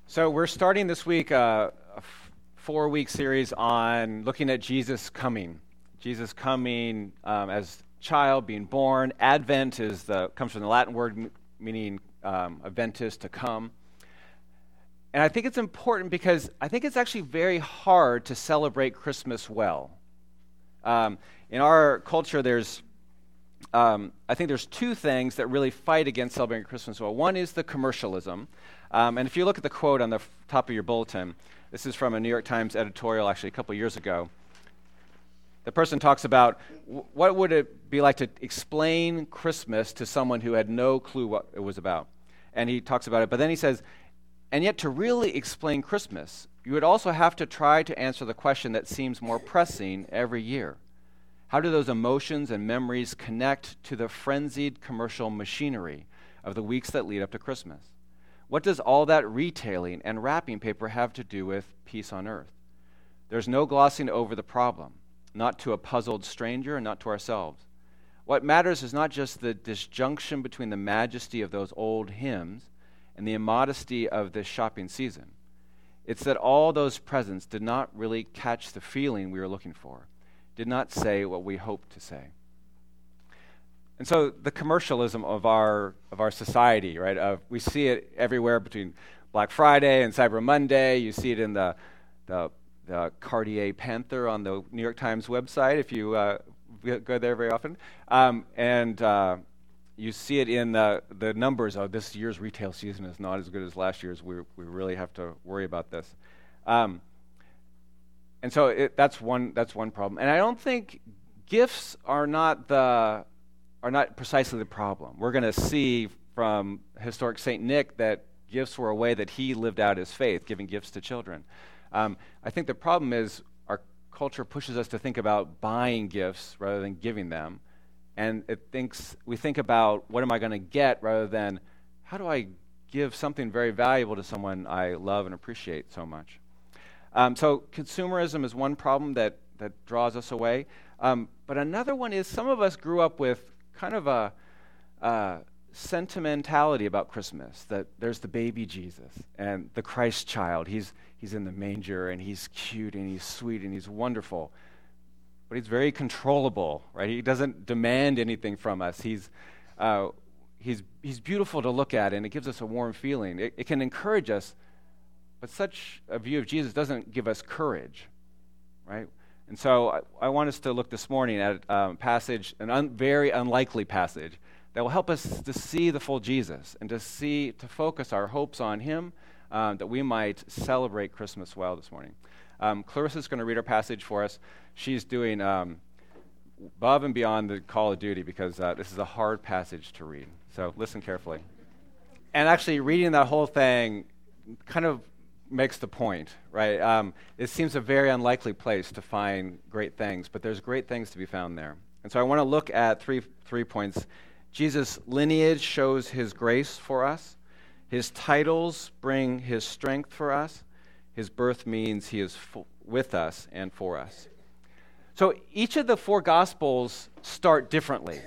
So we're starting this week a 4-week series on looking at Jesus coming. Jesus coming as child, being born. Advent comes from the Latin word meaning adventus, to come. And I think it's important because I think it's actually very hard to celebrate Christmas well. In our culture, I think there's two things that really fight against celebrating Christmas well. One is the commercialism. And if you look at the quote on the top of your bulletin, this is from a New York Times editorial actually a couple years ago. The person talks about what would it be like to explain Christmas to someone who had no clue what it was about. And he talks about it, but then he says, and yet to really explain Christmas, you would also have to try to answer the question that seems more pressing every year. How do those emotions and memories connect to the frenzied commercial machinery of the weeks that lead up to Christmas? What does all that retailing and wrapping paper have to do with peace on earth? There's no glossing over the problem, not to a puzzled stranger and not to ourselves. What matters is not just the disjunction between the majesty of those old hymns and the immodesty of this shopping season. It's that all those presents did not really catch the feeling we were looking for, did not say what we hoped to say. And so the commercialism of our society, right? We see it everywhere between Black Friday and Cyber Monday. You see it in the Cartier Panther on the New York Times website if you go there very often. And you see it in the numbers of this year's retail season is not as good as last year's. We really have to worry about this. And so that's one problem. And I don't think gifts are not precisely the problem. We're going to see from historic St. Nick that gifts were a way that he lived out his faith, giving gifts to children. I think the problem is our culture pushes us to think about buying gifts rather than giving them. And we think about what am I going to get rather than how do I give something very valuable to someone I love and appreciate so much. So consumerism is one problem that draws us away. But another one is some of us grew up with kind of a sentimentality about Christmas, that there's the baby Jesus and the Christ child. He's in the manger and he's cute and he's sweet and he's wonderful. But he's very controllable, right? He doesn't demand anything from us. He's beautiful to look at and it gives us a warm feeling. It can encourage us, but such a view of Jesus doesn't give us courage, right? And so I want us to look this morning at a passage, very unlikely passage, that will help us to see the full Jesus and to focus our hopes on him, that we might celebrate Christmas well this morning. Clarissa's going to read our passage for us. She's doing above and beyond the call of duty because this is a hard passage to read. So listen carefully. And actually reading that whole thing kind of makes the point, right? It seems a very unlikely place to find great things, but there's great things to be found there. And so I want to look at three points. Jesus' lineage shows his grace for us. His titles bring his strength for us. His birth means he is with us and for us. So each of the four Gospels start differently.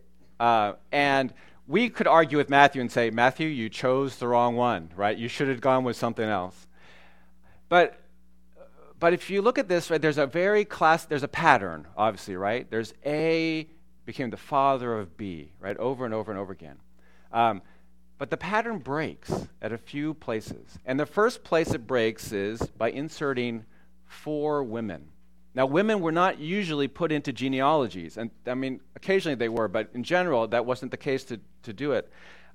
And we could argue with Matthew and say, Matthew, you chose the wrong one, right? You should have gone with something else. But if you look at this, right, there's a pattern, obviously, right? There's A became the father of B, right, over and over and over again. But the pattern breaks at a few places. And the first place it breaks is by inserting 4 women. Now, women were not usually put into genealogies. And I mean, occasionally they were, but in general, that wasn't the case to do it.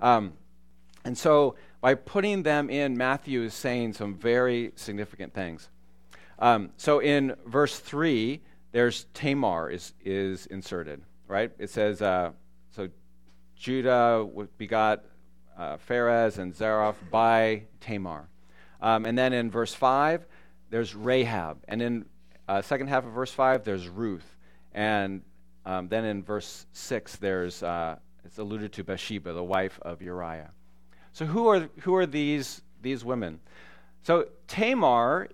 And so by putting them in, Matthew is saying some very significant things. So in verse 3, there's Tamar is inserted, right? It says, so Judah begot Pharez and Zareph by Tamar. And then in verse 5, there's Rahab. And in second half of verse 5, there's Ruth. And then in verse 6, it's alluded to Bathsheba, the wife of Uriah. So who are these women? So Tamar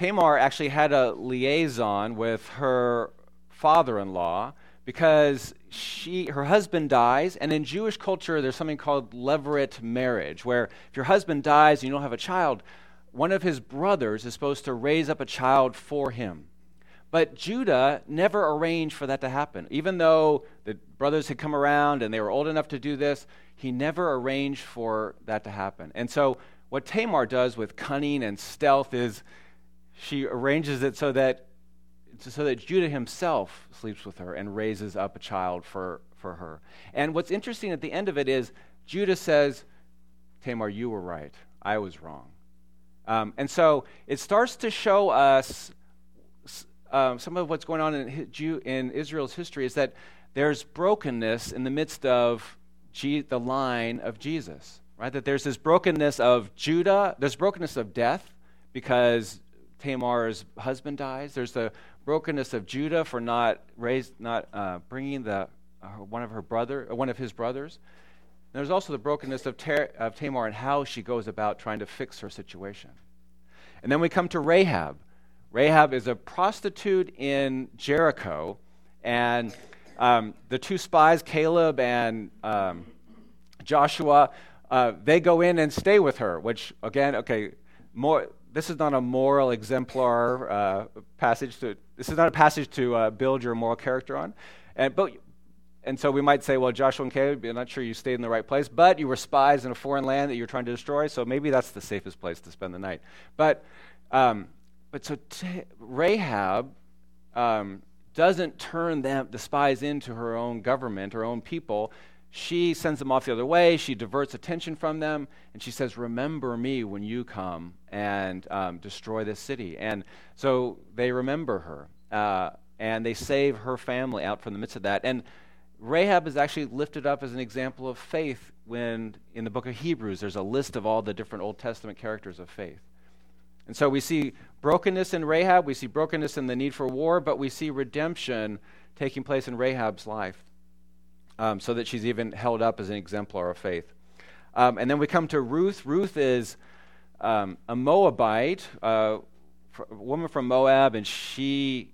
actually had a liaison with her father-in-law because her husband dies, and in Jewish culture, there's something called levirate marriage, where if your husband dies and you don't have a child, one of his brothers is supposed to raise up a child for him. But Judah never arranged for that to happen. Even though the brothers had come around and they were old enough to do this, he never arranged for that to happen. And so what Tamar does with cunning and stealth is she arranges it so that Judah himself sleeps with her and raises up a child for her. And what's interesting at the end of it is Judah says, Tamar, you were right. I was wrong. And so it starts to show us some of what's going on in Israel's history is that there's brokenness in the midst of the line of Jesus, right? That there's this brokenness of Judah. There's brokenness of death because Tamar's husband dies. There's the brokenness of Judah for not bringing one of his brothers. And there's also the brokenness of Tamar and how she goes about trying to fix her situation. And then we come to Rahab. Rahab is a prostitute in Jericho, and the two spies, Caleb and Joshua, they go in and stay with her, which, again, this is not a moral exemplar passage. This is not a passage to build your moral character on. And so we might say, well, Joshua and Caleb, I'm not sure you stayed in the right place, but you were spies in a foreign land that you're trying to destroy, so maybe that's the safest place to spend the night. But Rahab doesn't turn the spies into her own government, her own people. She sends them off the other way. She diverts attention from them, and she says, remember me when you come and destroy this city. And so they remember her, and they save her family out from the midst of that. And Rahab is actually lifted up as an example of faith when in the book of Hebrews there's a list of all the different Old Testament characters of faith. And so we see brokenness in Rahab, we see brokenness in the need for war, but we see redemption taking place in Rahab's life so that she's even held up as an exemplar of faith. And then we come to Ruth. Ruth is a Moabite, a woman from Moab, and she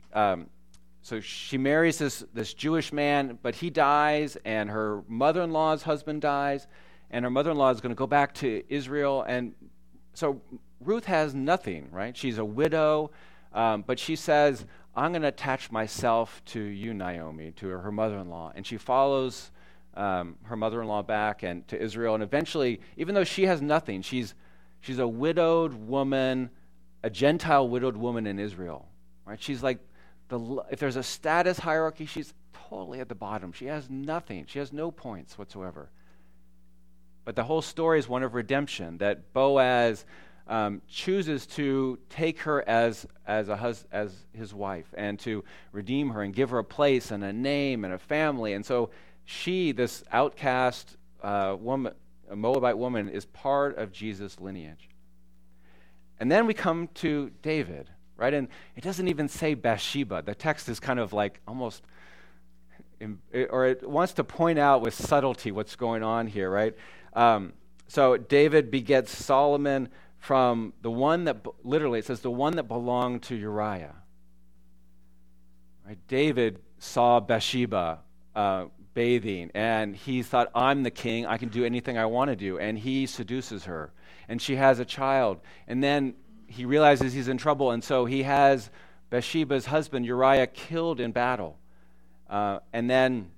marries this Jewish man, but he dies, and her mother-in-law's husband dies, and her mother-in-law is going to go back to Israel. And so Ruth has nothing, right? She's a widow, but she says, I'm going to attach myself to you, Naomi, to her mother-in-law. And she follows her mother-in-law back and to Israel. And eventually, even though she has nothing, she's a widowed woman, a Gentile widowed woman in Israel, right? She's like, if there's a status hierarchy, she's totally at the bottom. She has nothing. She has no points whatsoever. But the whole story is one of redemption, that Boaz chooses to take her as his wife and to redeem her and give her a place and a name and a family. And so she, this outcast woman, a Moabite woman, is part of Jesus' lineage. And then we come to David, right? And it doesn't even say Bathsheba. The text is kind of like almost, or it wants to point out with subtlety what's going on here, right? So David begets Solomon from the one that, literally it says, the one that belonged to Uriah. Right? David saw Bathsheba bathing, and he thought, I'm the king, I can do anything I want to do, and he seduces her, and she has a child, and then he realizes he's in trouble, and so he has Bathsheba's husband Uriah killed in battle, and then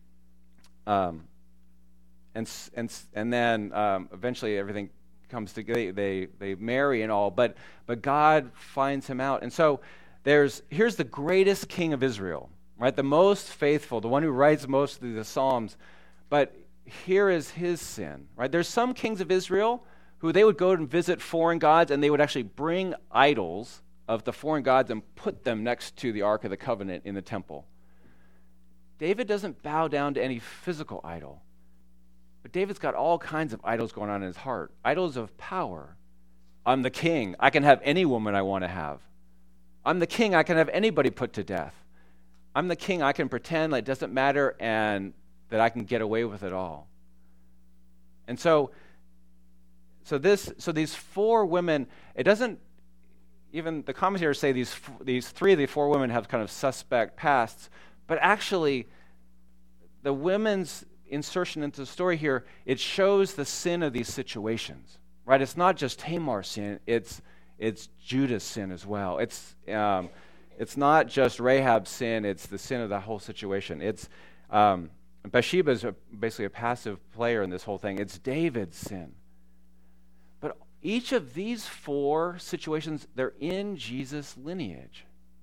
eventually everything comes together. They marry and all, but God finds him out, and so here's the greatest king of Israel, right? The most faithful, the one who writes most of the Psalms, but here is his sin, right? There's some kings of Israel who they would go and visit foreign gods, and they would actually bring idols of the foreign gods and put them next to the Ark of the Covenant in the temple. David doesn't bow down to any physical idol, but David's got all kinds of idols going on in his heart, idols of power. I'm the king. I can have any woman I want to have. I'm the king. I can have anybody put to death. I'm the king. I can pretend like it doesn't matter and that I can get away with it all. And so these four women, it doesn't, even the commentators say these three of the four women have kind of suspect pasts, but actually the women's insertion into the story here, it shows the sin of these situations, right? It's not just Tamar's sin, it's Judah's sin as well. It's not just Rahab's sin, it's the sin of the whole situation. Bathsheba is basically a passive player in this whole thing. It's David's sin. But each of these four situations, they're in Jesus' lineage.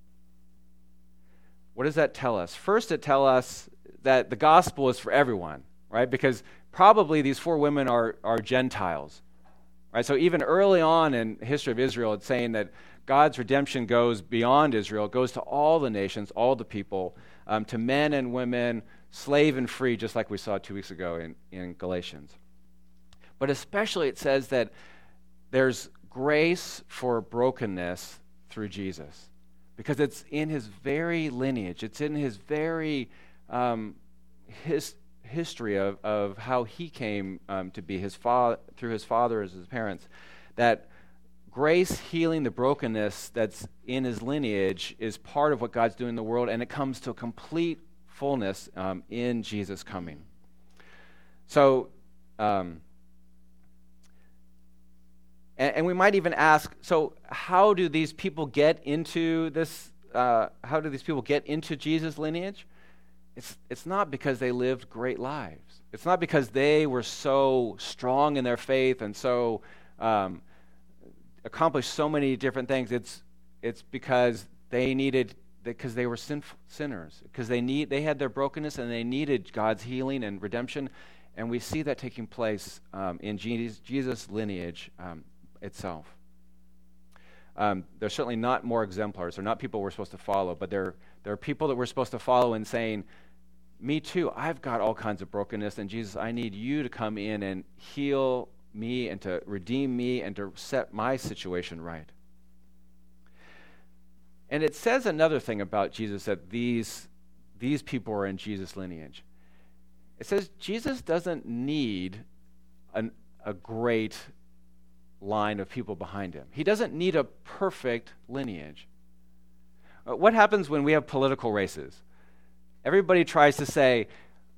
What does that tell us? First, it tells us that the gospel is for everyone, right? Because probably these four women are Gentiles, right? So even early on in the history of Israel, it's saying that God's redemption goes beyond Israel. It goes to all the nations, all the people, to men and women, slave and free, just like we saw 2 weeks ago in Galatians. But especially it says that there's grace for brokenness through Jesus, because it's in his very lineage. It's in his very history of how he came to be through his father as his parents, that grace healing the brokenness that's in his lineage is part of what God's doing in the world, and it comes to a complete fullness in Jesus coming. So, and we might even ask, so how do these people get into this? How do these people get into Jesus' lineage? It's not because they lived great lives. It's not because they were so strong in their faith and so accomplished so many different things. It's because because they were sinners, because they had their brokenness and they needed God's healing and redemption, and we see that taking place in Jesus' lineage itself. They're certainly not more exemplars. They're not people we're supposed to follow, but they're people that we're supposed to follow in saying, me too, I've got all kinds of brokenness, and Jesus, I need you to come in and heal me and to redeem me and to set my situation right. And it says another thing about Jesus, that these people are in Jesus' lineage. It says Jesus doesn't need a great line of people behind him. He doesn't need a perfect lineage. What happens when we have political races? Everybody tries to say,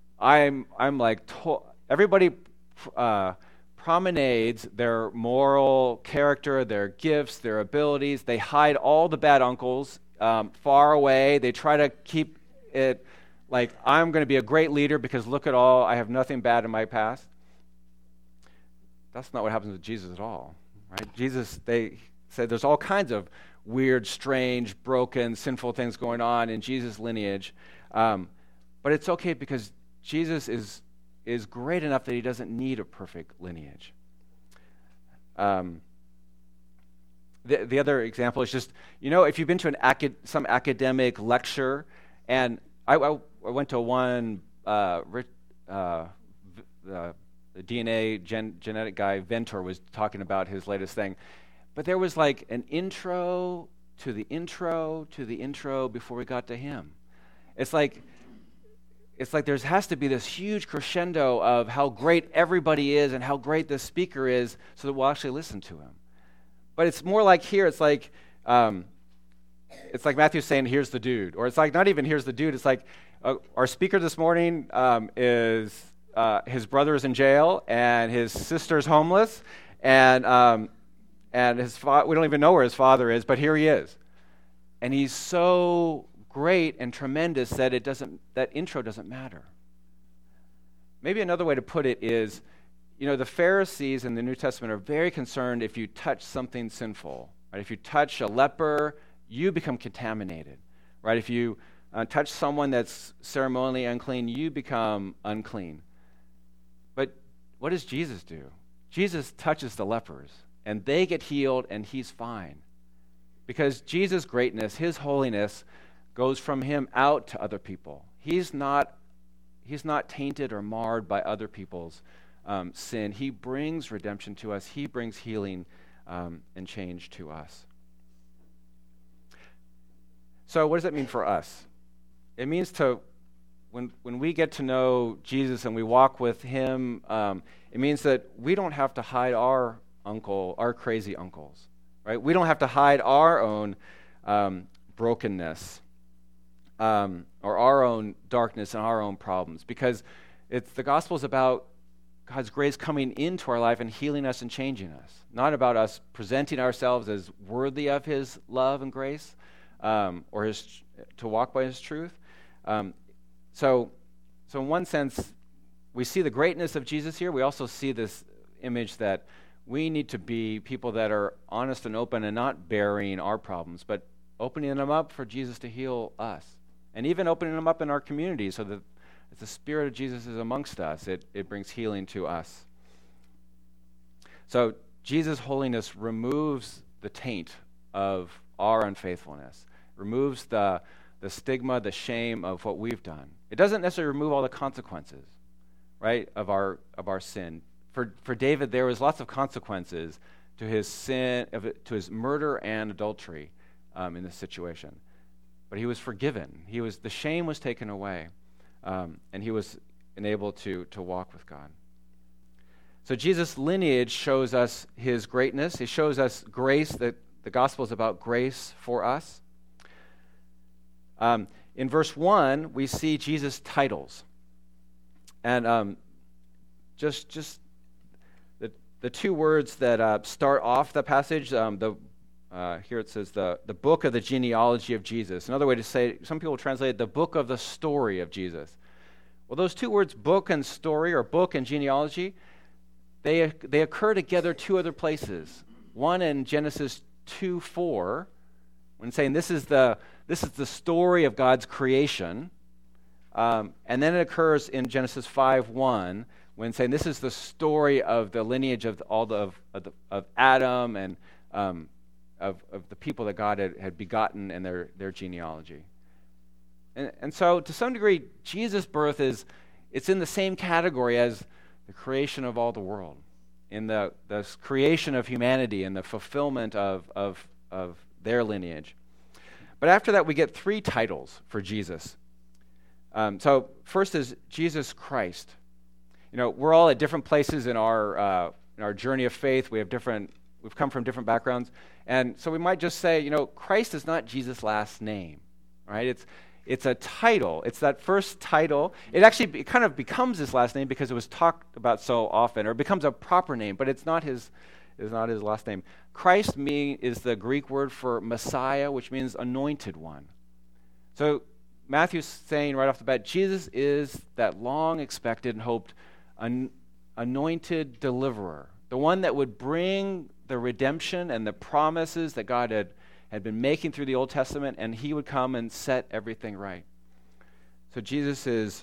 everybody promenades their moral character, their gifts, their abilities. They hide all the bad uncles far away. They try to keep it like, I'm going to be a great leader because look at all, I have nothing bad in my past. That's not what happens with Jesus at all, right? Jesus, they said there's all kinds of weird, strange, broken, sinful things going on in Jesus' lineage. But it's okay because Jesus is great enough that he doesn't need a perfect lineage. The other example is just, if you've been to some academic lecture, and I went to one, the DNA genetic guy, Ventor, was talking about his latest thing. But there was like an intro to the intro to the intro before we got to him. It's like there has to be this huge crescendo of how great everybody is and how great the speaker is so that we'll actually listen to him. But it's more like here, it's like Matthew saying, here's the dude. Or it's like not even here's the dude, it's like our speaker this morning is his brother is in jail and his sister's homeless and his we don't even know where his father is, but here he is. And he's so great and tremendous that that intro doesn't matter. Maybe another way to put it is, the Pharisees in the New Testament are very concerned if you touch something sinful. Right? If you touch a leper, you become contaminated. Right? If you touch someone that's ceremonially unclean, you become unclean. But what does Jesus do? Jesus touches the lepers, and they get healed, and he's fine. Because Jesus' greatness, his holiness, goes from him out to other people. He's not tainted or marred by other people's sin. He brings redemption to us. He brings healing and change to us. So what does that mean for us? It means when we get to know Jesus and we walk with him, it means that we don't have to hide our crazy uncles, right? We don't have to hide our own brokenness. or our own darkness and our own problems, because the gospel is about God's grace coming into our life and healing us and changing us, not about us presenting ourselves as worthy of his love and grace, or to walk by his truth. So in one sense, we see the greatness of Jesus here. We also see this image that we need to be people that are honest and open and not burying our problems, but opening them up for Jesus to heal us. And even opening them up in our community so that as the Spirit of Jesus is amongst us, it brings healing to us. So Jesus' holiness removes the taint of our unfaithfulness, removes the stigma, the shame of what we've done. It doesn't necessarily remove all the consequences, right, of our sin. For David, there was lots of consequences to his sin, to his murder and adultery in this situation. But he was forgiven. The shame was taken away, and he was enabled to walk with God. So Jesus' lineage shows us his greatness. It shows us grace, that the gospel is about grace for us. In verse 1, we see Jesus' titles. And just the two words that start off the passage, here it says the book of the genealogy of Jesus. Another way to say, some people translate it, the book of the story of Jesus. Well, those two words, book and story, or book and genealogy, they occur together two other places. One in Genesis 2:4, when saying this is the story of God's creation, and then it occurs in Genesis 5:1, when saying this is the story of the lineage of of Adam and of the people that God had begotten and their genealogy. And so, to some degree, Jesus' birth it's in the same category as the creation of all the world, in the creation of humanity and the fulfillment of their lineage. But after that, we get three titles for Jesus. So first is Jesus Christ. We're all at different places in our journey of faith. We've come from different backgrounds, and so we might just say, Christ is not Jesus' last name, right? It's a title. It's that first title. It kind of becomes his last name because it was talked about so often, or it becomes a proper name, but it's not his last name. Christ is the Greek word for Messiah, which means anointed one. So Matthew's saying right off the bat, Jesus is that long expected and hoped anointed deliverer, the one that would bring the redemption and the promises that God had been making through the Old Testament, and he would come and set everything right. So Jesus is,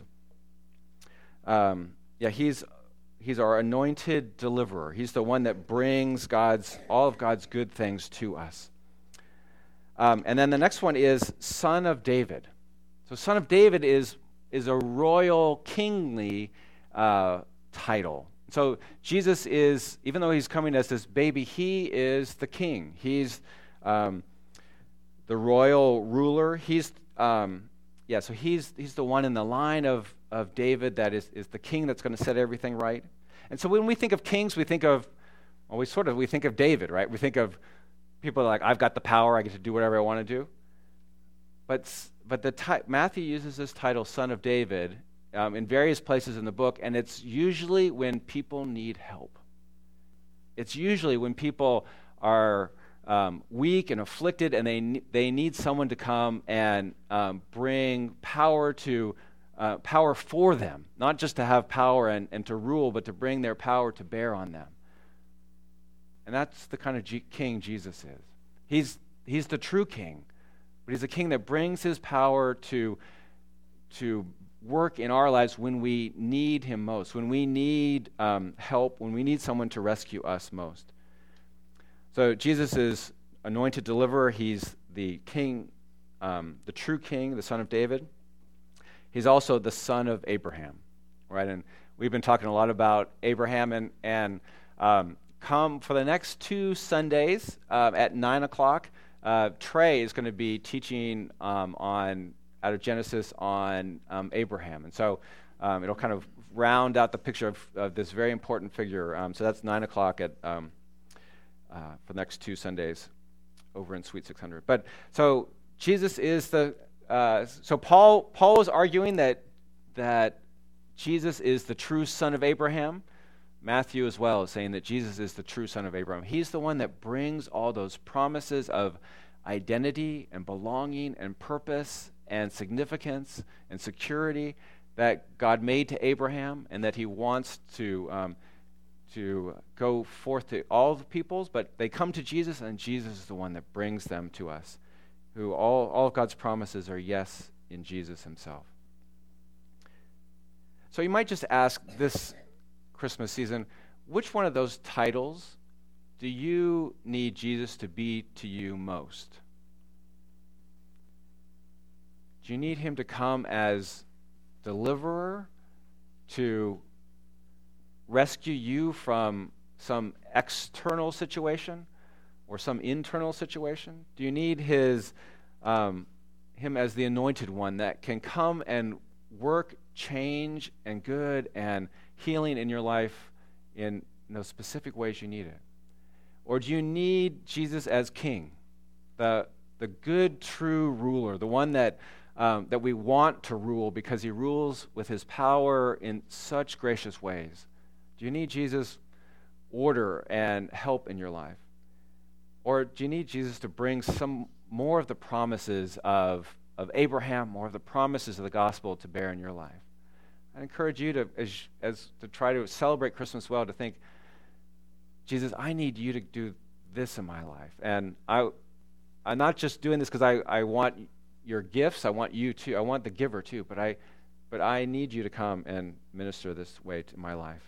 he's our anointed deliverer. He's the one that brings all of God's good things to us. And then the next one is Son of David. So Son of David is a royal, kingly title. So Jesus is, even though he's coming as this baby, he is the king. He's the royal ruler. He's the one in the line of David that is the king that's going to set everything right. And so when we think of kings, we think of David, right? We think of people like, I've got the power, I get to do whatever I want to do. But Matthew uses this title, Son of David, in various places in the book, and it's usually when people need help. It's usually when people are weak and afflicted, and they need someone to come and bring power for them, not just to have power and to rule, but to bring their power to bear on them. And that's the kind of king Jesus is. He's the true king, but he's a king that brings his power to work in our lives when we need him most, when we need help, when we need someone to rescue us most. So Jesus is anointed deliverer. He's the king, the true king, the son of David. He's also the son of Abraham, right? And we've been talking a lot about Abraham, and come for the next 2 Sundays at 9 o'clock, Trey is going to be teaching out of Genesis on Abraham. And so it'll kind of round out the picture of this very important figure. So that's 9 o'clock for the next 2 Sundays over in Suite 600. But so Jesus is the So Paul is arguing that Jesus is the true son of Abraham. Matthew as well is saying that Jesus is the true son of Abraham. He's the one that brings all those promises of identity and belonging and purpose and significance and security that God made to Abraham, and that he wants to go forth to all the peoples, but they come to Jesus, and Jesus is the one that brings them to us, who all of God's promises are yes in Jesus himself. So you might just ask this Christmas season, which one of those titles do you need Jesus to be to you most? Do you need him to come as deliverer, to rescue you from some external situation or some internal situation? Do you need him as the anointed one that can come and work change and good and healing in your life in those specific ways you need it? Or do you need Jesus as king, the good, true ruler, the one that we want to rule because he rules with his power in such gracious ways? Do you need Jesus' order and help in your life? Or do you need Jesus to bring some more of the promises of Abraham, more of the promises of the gospel to bear in your life? I encourage you to, as to try to celebrate Christmas well, to think, Jesus, I need you to do this in my life. And I'm not just doing this because I want your gifts. I want you too. I want the giver too. But I need you to come and minister this way to my life.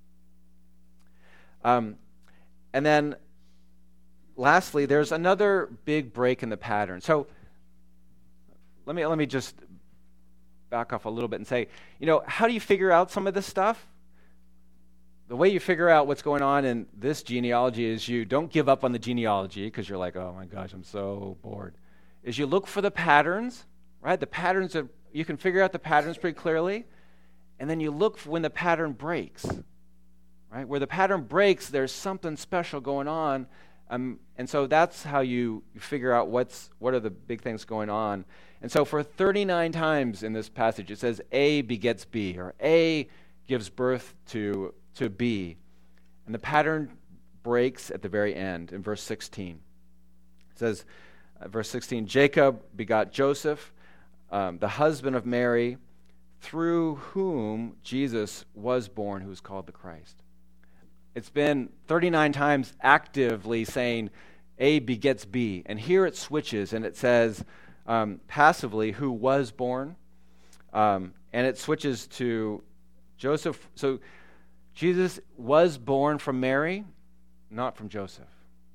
And then, lastly, there's another big break in the pattern. So let me just back off a little bit and say, how do you figure out some of this stuff? The way you figure out what's going on in this genealogy is you don't give up on the genealogy because you're like, oh my gosh, I'm so bored. Is you look for the patterns, right? The patterns you can figure out the patterns pretty clearly, and then you look for when the pattern breaks, right? Where the pattern breaks, there's something special going on, and so that's how you figure out what are the big things going on. And so for 39 times in this passage, it says A begets B, or A gives birth to B. And the pattern breaks at the very end in verse 16. It says, verse 16, Jacob begot Joseph, the husband of Mary, through whom Jesus was born, who is called the Christ. It's been 39 times actively saying A begets B. And here it switches, and it says passively, who was born. And it switches to Joseph. So Jesus was born from Mary, not from Joseph.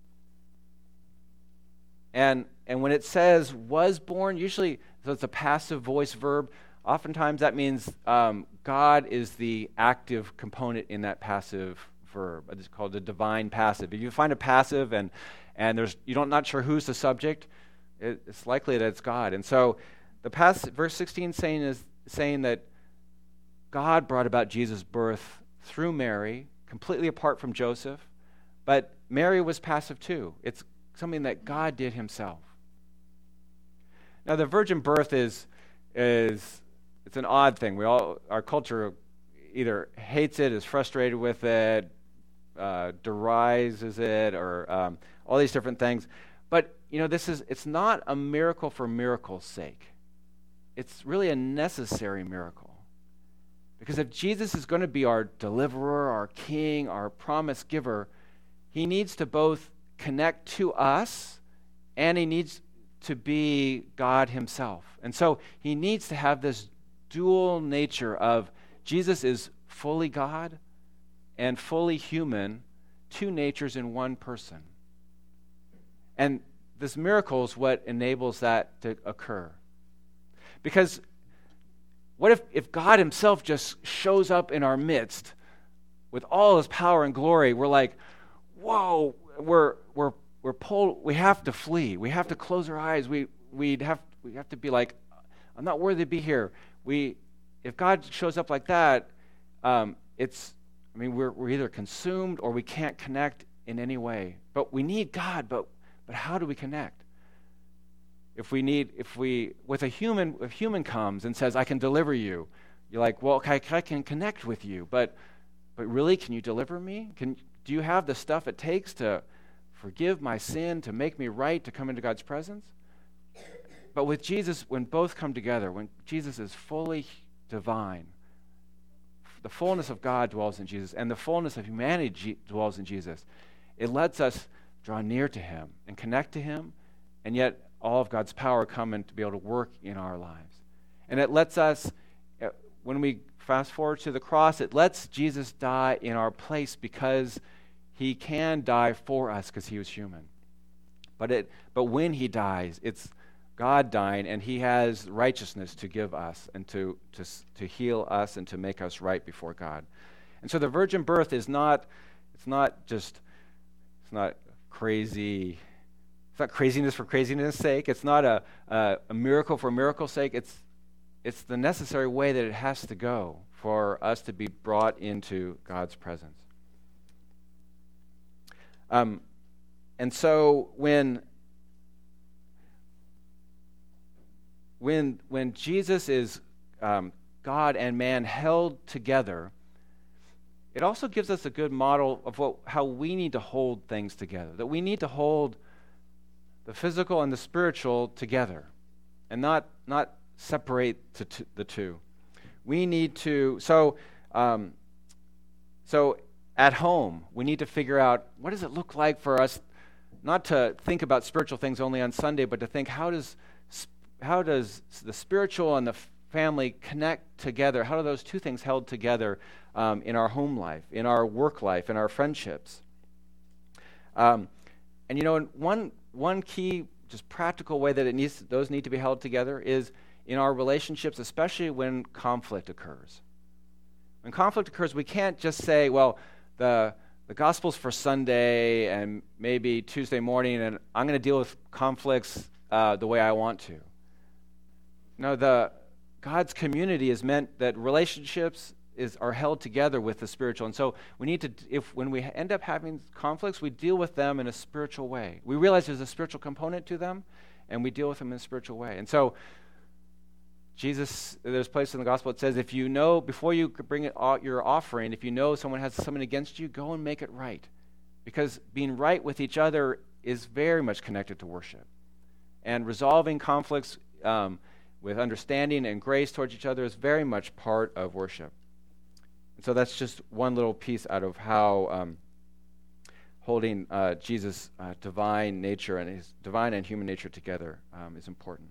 And when it says was born, usually so it's a passive voice verb. Oftentimes that means God is the active component in that passive verb. It's called the divine passive. If you find a passive and you're not sure who's the subject, it's likely that it's God. And so the verse 16 is saying that God brought about Jesus' birth through Mary, completely apart from Joseph, but Mary was passive too. It's something that God did himself. Now the virgin birth it's an odd thing. Our culture either hates it, is frustrated with it, derises it, or all these different things. But it's not a miracle for miracle's sake. It's really a necessary miracle. Because if Jesus is going to be our deliverer, our king, our promise giver, he needs to both connect to us and he needs to be God himself. And so he needs to have this dual nature of Jesus is fully God and fully human, two natures in one person. And this miracle is what enables that to occur. Because what if God himself just shows up in our midst with all his power and glory? We're like, whoa, we're pulled, we have to flee. We have to close our eyes. We have to be like, I'm not worthy to be here. If God shows up like that, we're either consumed or we can't connect in any way. But we need God, but how do we connect? if a human comes and says, I can deliver you, you're like, well, okay, I can connect with you, but really, can you deliver me? Do you have the stuff it takes to forgive my sin, to make me right, to come into God's presence? But with Jesus, when both come together, when Jesus is fully divine, the fullness of God dwells in Jesus, and the fullness of humanity dwells in Jesus, it lets us draw near to him and connect to him, and yet all of God's power come in to be able to work in our lives. And it lets us, when we fast forward to the cross, it lets Jesus die in our place because he can die for us because he was human. But when he dies, it's God dying, and he has righteousness to give us and to heal us and to make us right before God. And so the virgin birth is not crazy. It's not craziness for craziness' sake. It's not a miracle for miracle's sake. It's the necessary way that it has to go for us to be brought into God's presence. And so when Jesus is God and man held together, it also gives us a good model of how we need to hold things together, that we need to hold the physical and the spiritual together and not separate the two. We need to, so at home, we need to figure out, what does it look like for us not to think about spiritual things only on Sunday, but to think, how does the spiritual and the family connect together? How are those two things held together in our home life, in our work life, in our friendships? And one key, just practical way that those need to be held together is in our relationships, especially when conflict occurs. When conflict occurs, we can't just say, well, the gospel's for Sunday and maybe Tuesday morning, and I'm going to deal with conflicts the way I want to. No, God's community is meant that relationships are held together with the spiritual. And so we need to, when we end up having conflicts, we deal with them in a spiritual way. We realize there's a spiritual component to them, and we deal with them in a spiritual way. And so Jesus, there's a place in the gospel that says, if you know, before you bring your offering, if you know someone has something against you, go and make it right. Because being right with each other is very much connected to worship. And resolving conflicts with understanding and grace towards each other is very much part of worship. And so that's just one little piece out of how holding Jesus' divine nature and his divine and human nature together is important.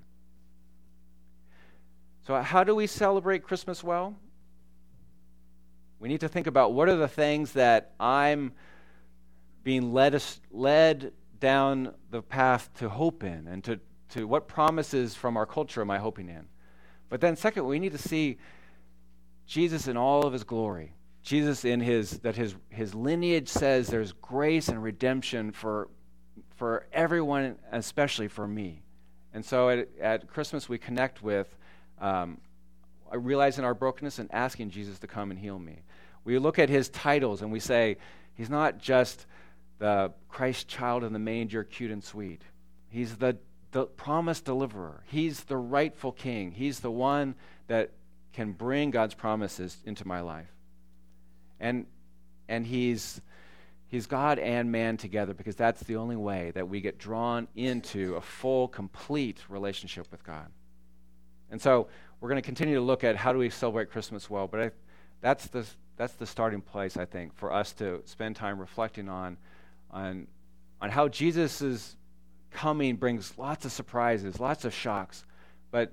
So how do we celebrate Christmas well? We need to think about, what are the things that I'm being led down the path to hope in, and to what promises from our culture am I hoping in? But then second, we need to see Jesus in all of his glory. Jesus in his lineage says there's grace and redemption for everyone, especially for me. And so at Christmas we connect with realizing our brokenness and asking Jesus to come and heal me. We look at his titles and we say, he's not just the Christ child in the manger, cute and sweet. He's the promised deliverer. He's the rightful king. He's the one that can bring God's promises into my life. And he's God and man together, because that's the only way that we get drawn into a full, complete relationship with God. And so we're going to continue to look at how do we celebrate Christmas well, but that's the starting place, I think, for us to spend time reflecting on how Jesus' coming brings lots of surprises, lots of shocks, but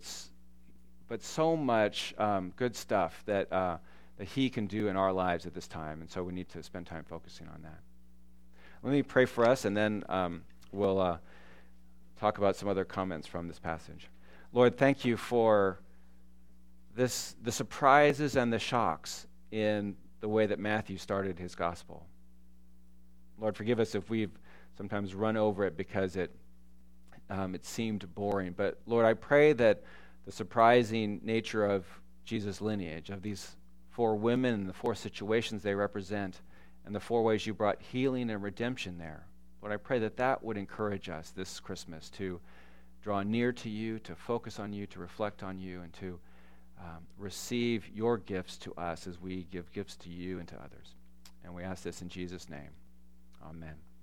so much good stuff that he can do in our lives at this time. And so we need to spend time focusing on that. Let me pray for us, and then we'll talk about some other comments from this passage. Lord, thank you for the surprises and the shocks in the way that Matthew started his gospel. Lord, forgive us if we've sometimes run over it because it seemed boring. But Lord, I pray that the surprising nature of Jesus' lineage, of these 4 women and the 4 situations they represent, and the 4 ways you brought healing and redemption there, Lord, I pray that would encourage us this Christmas to draw near to you, to focus on you, to reflect on you, and to receive your gifts to us as we give gifts to you and to others. And we ask this in Jesus' name. Amen.